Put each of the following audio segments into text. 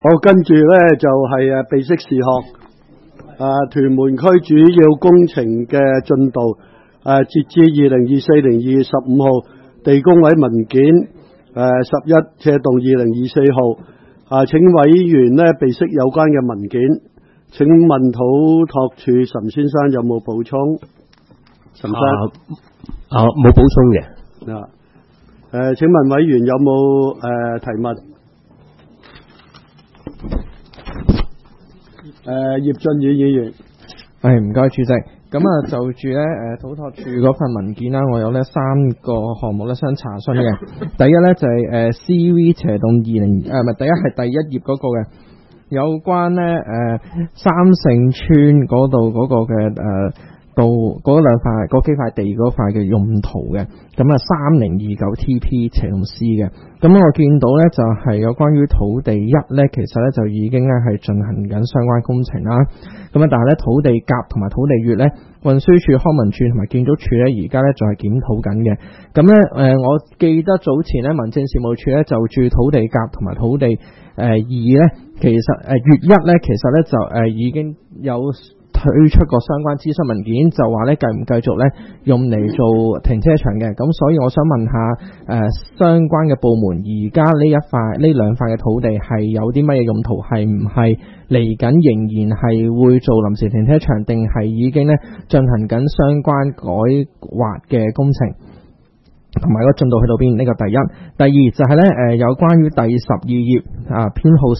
好，跟住咧就係備悉事項。屯門區主要工程嘅進度，截至2024年2月15號，地工委文件11/2024號。請委員咧備悉有關嘅文件。請問土拓署岑先生有冇補充？岑生， 冇補充嘅。 請問委員有冇提問？葉俊宇議員， 唔該主席。咁就住咧土拓署嗰份文件啦，我有咧3個項目咧想查詢嘅。第一咧就係CV/20第一係第一頁嗰個嘅，有關咧三聖村嗰度嗰個嘅到嗰幾塊地嗰塊嘅用途嘅，咁3029 TP/C 嘅。咁我見到咧就係有關於土地1咧，其實咧就已經咧係進行緊相關工程啦。咁但係咧土地甲同埋土地乙咧，運輸署、康文署同埋建築署咧而家咧仲係檢討緊嘅。咁咧我記得早前咧民政事務處咧就住土地甲同埋土地2咧，其實乙1咧其實咧就已經有推出過相關諮詢文件，就話咧繼唔繼續咧用嚟做停車場嘅。咁所以我想問下相關嘅部門，而家呢兩塊嘅土地係有啲乜嘢用途？係唔係嚟緊仍然係會做臨時停車場，定係已經咧進行緊相關改劃嘅工程？同埋個進度去到邊？呢個第一。第二就係咧有關於第12頁編號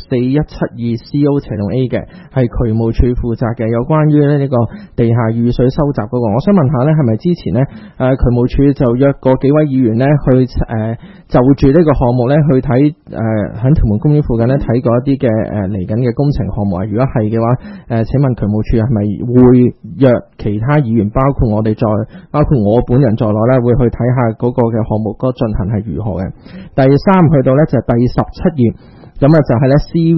4172CO/A 嘅，係渠務署負責嘅，有關於咧呢個地下雨水收集嗰個。我想問下咧，係咪之前咧渠務署就約過幾位議員咧去就住呢個項目咧去睇喺屯門公園附近咧睇過一啲嘅嚟緊嘅工程項目啊？如果係嘅話，請問渠務署係咪會約其他議員，包括我本人在內咧，會去睇下嗰個嘅項目嗰個進行係如何嘅？第3去到咧就係第17頁，咁就係咧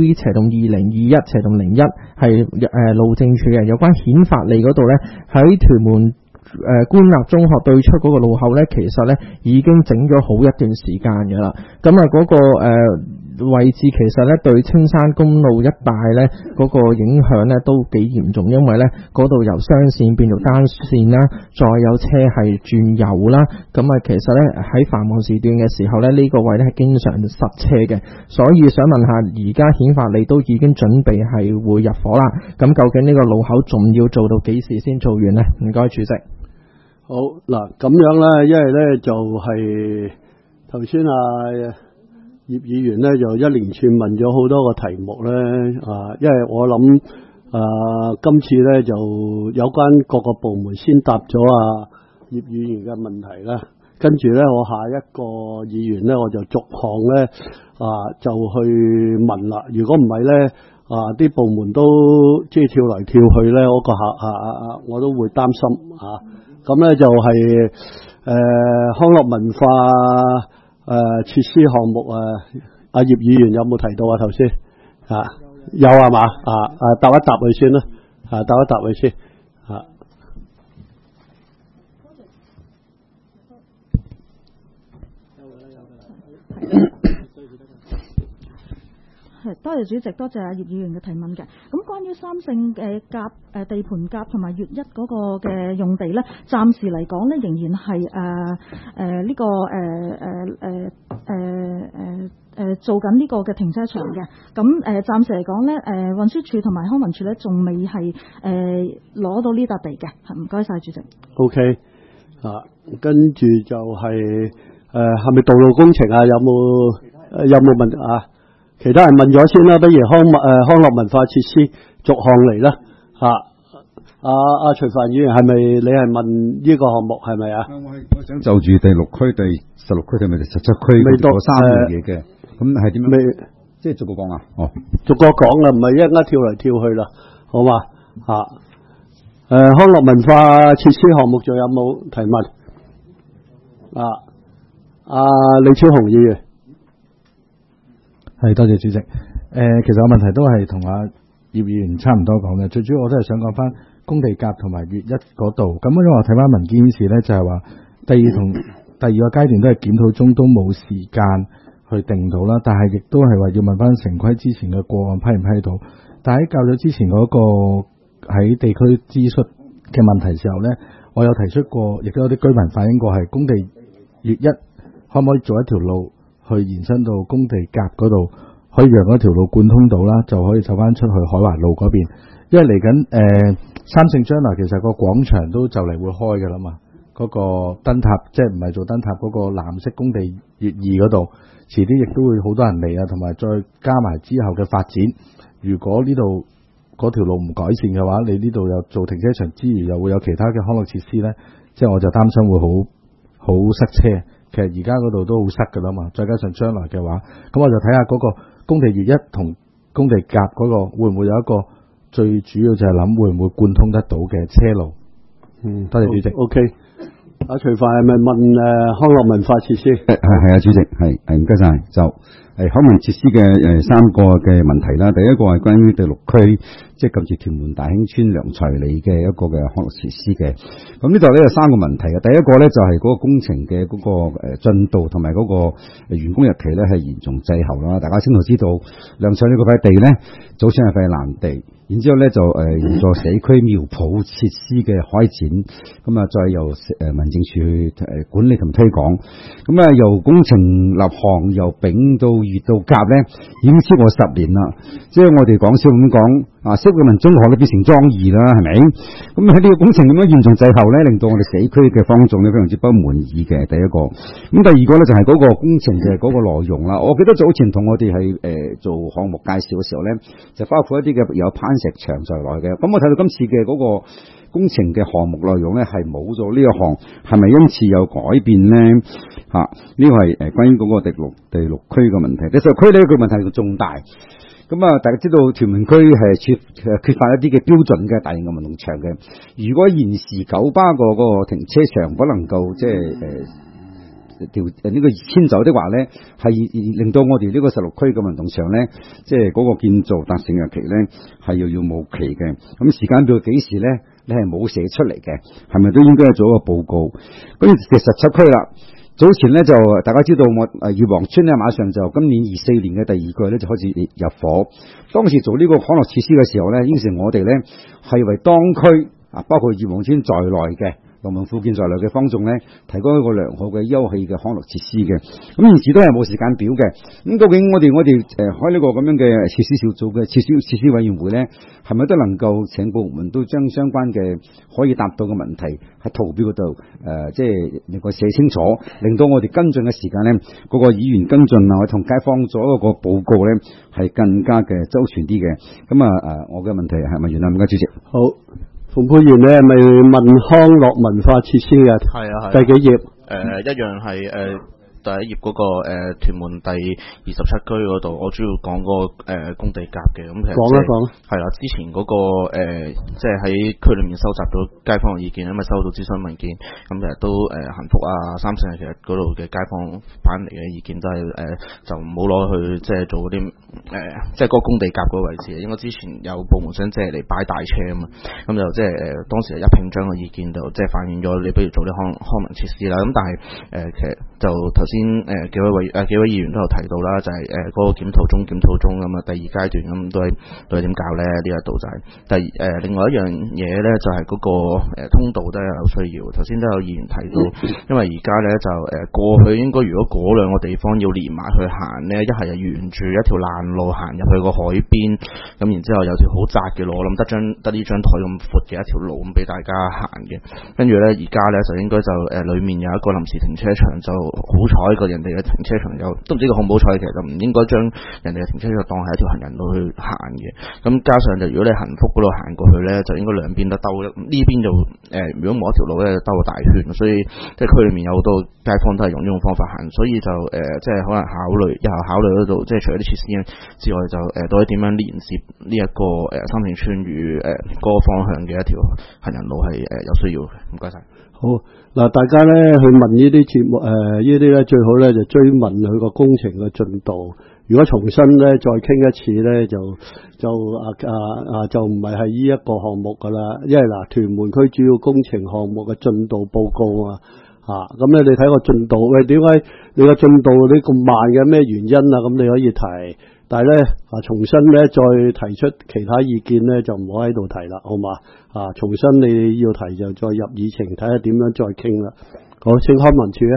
CV/2021/01係路政署嘅，有關顯發利嗰度咧喺屯門官立中學對出嗰個路口咧，其實咧已經整咗好一段時間嘅啦。咁嗰個位置其實咧對青山公路一帶咧嗰個影響咧都幾嚴重，因為咧嗰度由雙線變做單線啦，再有車係轉右啦，咁其實咧喺繁忙時段嘅時候咧呢個位咧係經常塞車嘅，所以想問下而家顯發利都已經準備係會入伙啦，咁究竟呢個路口仲要做到幾時先做完呢？唔該主席。 好嗱，咁樣咧，因為咧就係頭先葉議員咧就一連串問咗好多個題目咧，因為我諗今次咧就有關各個部門先答咗葉議員嘅問題啦，跟住咧我下一個議員咧我就逐項咧就去問啦。如果唔係咧啲部門都即係跳嚟跳去咧，我都會擔心咁咧就係康樂文化設施項目葉議員有冇提到頭先有係嘛？答一答佢先啦，答一答佢先多謝主席，多謝葉議員嘅提問嘅。咁關於三聖嘅地盤甲同埋乙1嗰個嘅用地咧，暫時嚟講咧仍然係做緊呢個嘅停車場嘅。咁暫時嚟講咧，運輸署同埋康文署咧仲未係攞到呢笪地嘅。唔該晒主席。 OK 跟住就係咪道路工程有冇問題其他人問咗先啦，不如康樂文化設施逐項嚟啦。徐帆議員係咪你係問呢個項目係咪啊？ 我想就住第6區、第16區同埋第17區嗰3樣嘢嘅，咁係點樣？即係逐個講逐個講啦，唔係一陣間跳嚟跳去啦，好嘛？康樂文化設施項目仲有冇提問？李超雄議員。 係，多謝主席。其實我問題都係同葉議員差唔多講嘅，最主要我都係想講翻工地甲同埋乙1嗰度。咁因為我睇翻文件顯示咧，就係話第二個階段都係檢討中，都冇時間去去定到啦，但係亦都係話要問翻城規之前嘅個案批唔批到。但喺較早之前嗰個喺地區諮詢嘅問題時候咧，我有提出過，亦都有啲居民反映過係工地月一可唔可以做一條路去延伸到工地甲嗰度，可以讓嗰條路貫通到啦，就可以走翻出去海華路嗰邊。因為嚟緊三聖將來其實個廣場都就嚟會開㗎啦嘛，嗰個燈塔即係唔係做燈塔嗰個藍色工地月二嗰度，遲啲亦都會好多人嚟啊，同埋再加埋之後嘅發展。如果呢度嗰條路唔改善嘅話，你呢度又做停車場之餘，又會有其他嘅康樂設施咧，即係我就擔心會好塞車。其實而家嗰度都好塞㗎啦嘛，再加上將來嘅話，咁我就睇下嗰個工地月一同工地甲嗰個會唔會有一個最主要就係諗會唔會貫通得到嘅車路。多謝主席。 OK， 阿徐凡係咪問康樂文化設施？ 係啊，主席係唔該晒。就康文設施嘅三個嘅問題啦。第一個係關於第六區，即係近住屯門大興村良財里嘅一個嘅康樂設施嘅。咁呢度咧有三個問題嘅。第一個咧就係嗰個工程嘅嗰個進度同埋嗰個完工日期咧係嚴重滯後啦。大家清楚知道良財里嗰塊地咧，早先係塊爛地，然之後咧就用作社區廟圃設施嘅開展，咁啊再由民政處去管理同推廣。咁啊由工程立項由丙到月到甲咧，已經超過10年啦。即係我哋講笑咁講啊，適嘅民中學咧變成莊義啦，係咪？咁喺呢個工程咁樣嚴重滯後咧，令到我哋社區嘅方眾咧非常之不滿意嘅。第一個，咁第二個咧就係嗰個工程嘅嗰個內容啦。我記得早前同我哋係做項目介紹嘅時候咧，就包括一啲嘅有攀石場在內嘅。咁我睇到今次嘅嗰個工程嘅項目內容咧係冇咗呢一項，係咪因此有改變咧？呢個係關於嗰個第六區嘅問題。第十區呢個問題仲大。咁啊，大家知道屯門區係缺乏一啲嘅標準嘅大型嘅運動場嘅。如果現時九巴個停車場不能夠即係呢個遷走的話咧，係令到我哋呢個16區嘅運動場咧，即係嗰個建造達成日期咧係遙遙無期嘅。咁時間表幾時咧？你係冇寫出嚟嘅，係咪都應該做一個報告？跟住第17區啦。早前咧就大家知道我裕皇村咧馬上就今年24年嘅第2季咧就開始入伙。當時做呢個康樂設施嘅時候咧，應承我哋咧係為當區包括裕皇村在內嘅農民附近在內嘅方眾咧，提供一個良好嘅休憩嘅康樂設施嘅。咁現時都係冇時間表嘅。咁究竟我哋開呢個咁樣嘅設施小組嘅設施委員會咧，係咪都能夠請部門都將相關嘅可以答到嘅問題喺圖表嗰度即係能夠寫清楚，令到我哋跟進嘅時間咧，嗰個議員跟進啊，同街坊做一個報告咧，係更加嘅周全啲嘅。咁我嘅問題係咪完啦？唔該，主席。 好。馮佩賢，你係咪問康樂文化設施嘅？係啊，第幾頁？ 一樣係第一頁嗰個屯門第27區嗰度，我主要講個工地甲嘅。咁其實講一講係啦，之前嗰個即係喺區裏面收集到街坊嘅意見，因為收到諮詢文件，咁其實都幸福啊、三聖其實嗰度嘅街坊返嚟嘅意見都係就唔好攞去即係做嗰啲即係嗰個工地甲嗰個位置。應該之前有部門想借嚟擺大車啊嘛，咁就即係當時一拼張嘅意見就即係反映咗你不如做啲康文設施啦。咁但係其實就頭先幾位議員都有提到啦，就係嗰個檢討中咁啊，第2階段咁都係點搞咧？呢一度就係另外一樣嘢咧，就係嗰個通道都有需要。頭先都有議員提到，因為而家咧就過去應該如果嗰兩個地方要連埋去行咧，一係就沿住一條爛路行入去個海邊，咁然之後有條好窄嘅路，我諗得呢張台咁闊嘅一條路咁俾大家行嘅。跟住咧而家咧就應該就裡面有一個臨時停車場，就好彩個人哋嘅停車場有都唔知個好唔好彩，其實就唔應該將人哋嘅停車場當係一條行人路去行嘅。咁加上就如果你幸福嗰度行過去咧，就應該兩邊都兜，呢邊就如果冇一條路咧就兜個大圈，所以即係區裏面有好多街坊都係用呢種方法行，所以就即係可能日後考慮嗰度，即係除咗啲設施之外，就到底點樣連接呢一個三聖村與嗰個方向嘅一條行人路係有需要嘅。唔該晒。 好嗱，大家咧去問呢啲節目呢啲咧最好咧就追問佢個工程嘅進度。如果重新咧再傾一次咧，就唔係呢一個項目噶啦，因為屯門區主要工程項目嘅進度報告啊。咁咧你睇個進度，喂，點解你個進度你咁慢嘅咩原因啊？咁你可以提，但係咧重新咧再提出其他意見咧就唔好喺度提啦，好嘛？重新你要提就再入議程，睇下點樣再傾啦。好，請康文署啊。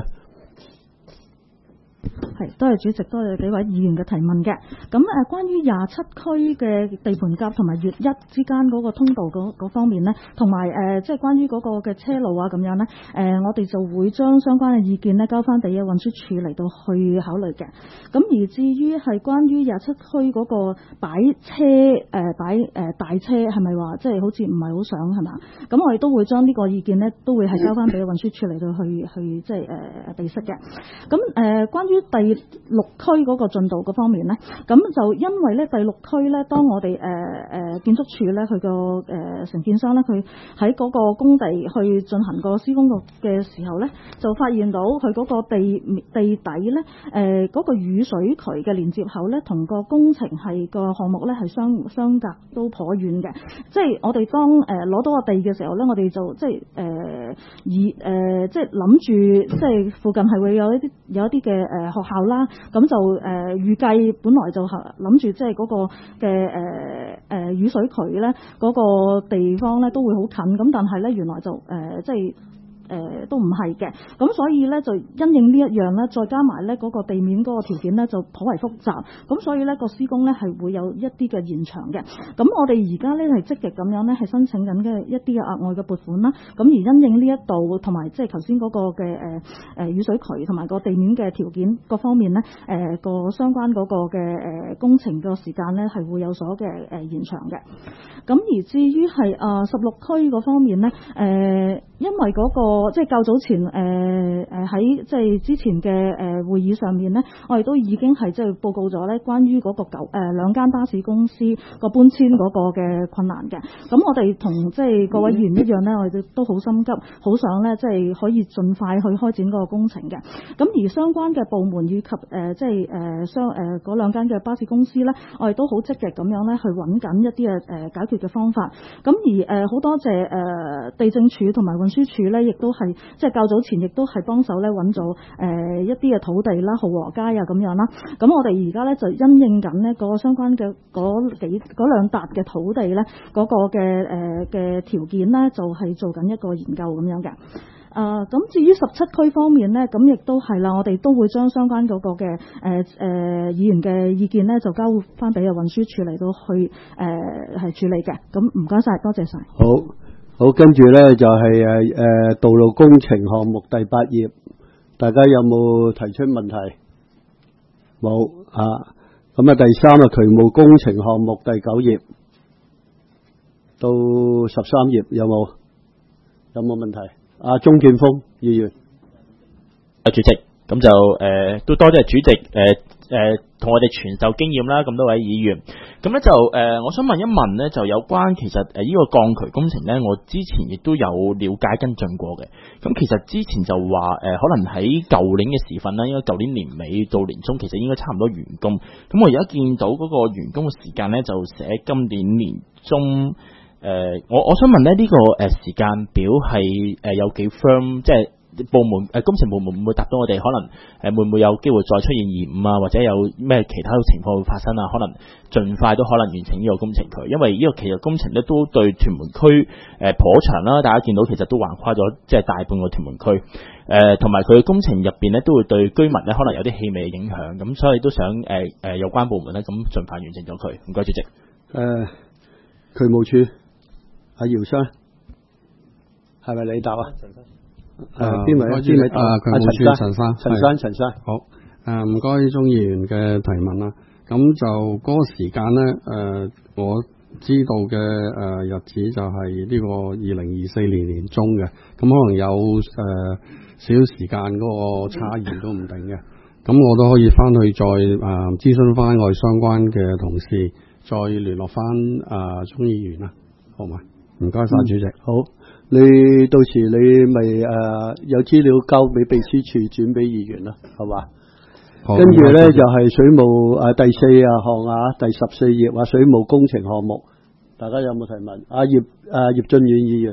係，多謝主席，多謝幾位議員嘅提問嘅。咁關於27區嘅地盤甲同埋乙一之間嗰個通道嗰方面呢，同埋即係關於嗰個嘅車路啊咁樣呢，我哋就會將相關嘅意見呢交翻俾運輸署嚟到去考慮嘅。咁而至於係關於27區嗰個擺車大車係咪話即係好似唔係好想係嘛？咁我哋都會將呢個意見呢都會係交翻俾運輸署嚟到去即係備悉嘅。咁關於第6區嗰個進度嗰方面呢，咁就因為咧第6區咧，當我哋建築署咧佢個承建商咧，佢喺嗰個工地去進行個施工嘅時候咧，就發現到佢嗰個地底咧嗰個雨水渠嘅連接口咧，同個工程係個項目咧係相隔都頗遠嘅。即係我哋當攞到個地嘅時候咧，我哋就即係即係諗住即係附近係會有一啲嘅學校啦，咁就預計本來就諗住即係嗰個嘅雨水渠咧嗰個地方咧都會好近，咁但係咧原來就即係都唔係嘅，咁所以咧就因應呢一樣咧，再加埋咧嗰個地面嗰個條件咧就頗為複雜，咁所以咧個施工咧係會有一啲嘅延長嘅。咁我哋而家咧係積極咁樣咧係申請緊嘅一啲嘅額外嘅撥款啦，咁而因應呢一度同埋即係頭先嗰個嘅雨水渠同埋個地面嘅條件各方面咧，個相關嗰個嘅工程個時間咧係會有所嘅延長嘅。咁而至於係16區嗰方面咧，因為嗰個即係較早前喺即係之前嘅會議上面咧，我哋都已經係即係報告咗咧關於嗰個兩間巴士公司個搬遷嗰個嘅困難嘅。咁我哋同即係各位議員一樣咧，我哋都好心急，好想咧即係可以盡快去開展嗰個工程嘅。咁而相關嘅部門以及即係嗰兩間嘅巴士公司咧，我哋都好積極咁樣咧去揾緊一啲嘅解決嘅方法。咁而好多謝地政署同埋運輸署咧，亦都係即係較早前亦都係幫手咧揾咗一啲嘅土地啦、浩和街啊咁樣啦。咁我哋而家咧就因應緊呢個相關嘅嗰兩笪嘅土地咧嗰個嘅條件咧，就係做緊一個研究咁樣嘅。咁至於17區方面呢，咁亦都係啦，我哋都會將相關嗰個嘅議員嘅意見呢，就交翻俾運輸署嚟到去係處理嘅。咁唔該晒，多謝晒。 好，跟住呢就係道路工程項目第8頁，大家有冇提出問題？冇啊。咁第3渠務工程項目第9頁到13頁有冇問題？鍾建峰議員， 主席，咁就都多謝主席同我哋傳授經驗啦，咁多位議員。咁咧就我想問一問咧，就有關其實呢個鋼渠工程咧，我之前亦都有了解跟進過嘅。咁其實之前就話可能喺舊年嘅時分啦，應該舊年年尾到年中，其實應該差唔多完工。咁我而家見到嗰個完工嘅時間咧，就寫今年年中。我想問咧，呢個時間表係有幾 firm， 即係部門工程部門會唔會答到我哋？可能會唔會有機會再出現延誤啊，或者有咩其他情況會發生啊？可能盡快都可能完成呢個工程佢，因為呢個其實工程咧都對屯門區頗長啦，大家見到其實都橫跨咗即係大半個屯門區，同埋佢嘅工程入邊咧都會對居民咧可能有啲氣味嘅影響，咁所以都想有關部門咧咁盡快完成咗佢。唔該主席。 渠務處。阿姚生，係咪你答啊？邊位？渠務處陳生。 好，唔該鍾議員嘅提問啦。咁就嗰個時間咧，我知道嘅日子就係呢個2024年年中嘅，咁可能有少少時間嗰個差異都唔定嘅。咁我都可以翻去再諮詢翻我哋相關嘅同事，再聯絡翻鍾議員啦，好嘛？唔該晒，主席。 好，你到時你咪有資料交俾秘書處轉俾議員啦，係嘛？跟住咧就係水務第4項第14頁水務工程項目，大家有冇提問？葉俊遠議員。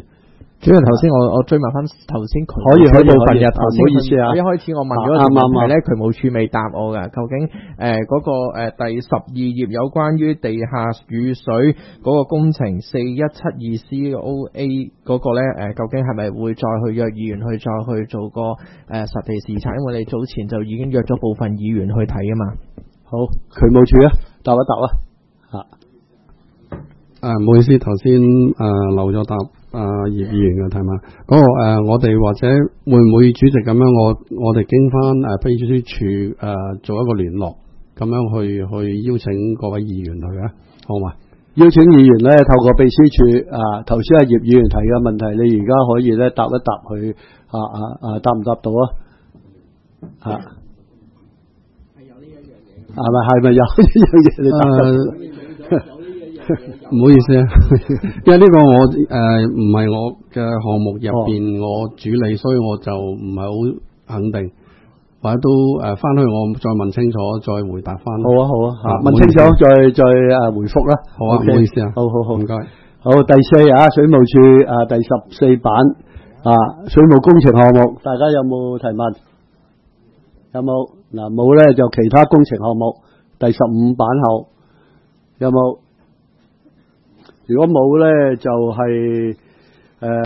主要頭先我追問翻頭先佢可以部分嘅， 唔好意思啊。 一開始我問咗個問題咧，渠務署未答我嘅，究竟嗰個第12頁有關於地下雨水嗰個工程4172 COA 嗰個咧究竟係咪會再去約議員去再去做個實地視察？因為你早前就已經約咗部分議員去睇啊嘛。 好，渠務署啊，答一答啊。 唔好意思，頭先漏咗答葉議員嘅題目。嗰個我哋或者會唔會主席咁樣，我哋經翻秘書處做一個聯絡，咁樣去邀請各位議員去啊，好嘛？ 邀請議員咧，透過秘書處頭先葉議員提嘅問題，你而家可以咧答一答佢答唔答到啊？係有呢一樣嘢，係咪有呢樣嘢？你答唔好意思啊，因為呢個我唔係我嘅項目入邊我主理，所以我就唔係好肯定，或者都翻去我再問清楚再回答翻。 好啊，問清楚再回覆啦。 好啊，唔好意思啊。好，唔該。 好，第4水務署第14版水務工程項目，大家有冇提問？有冇？嗱，冇咧就其他工程項目第15版後有冇？如果冇咧，就係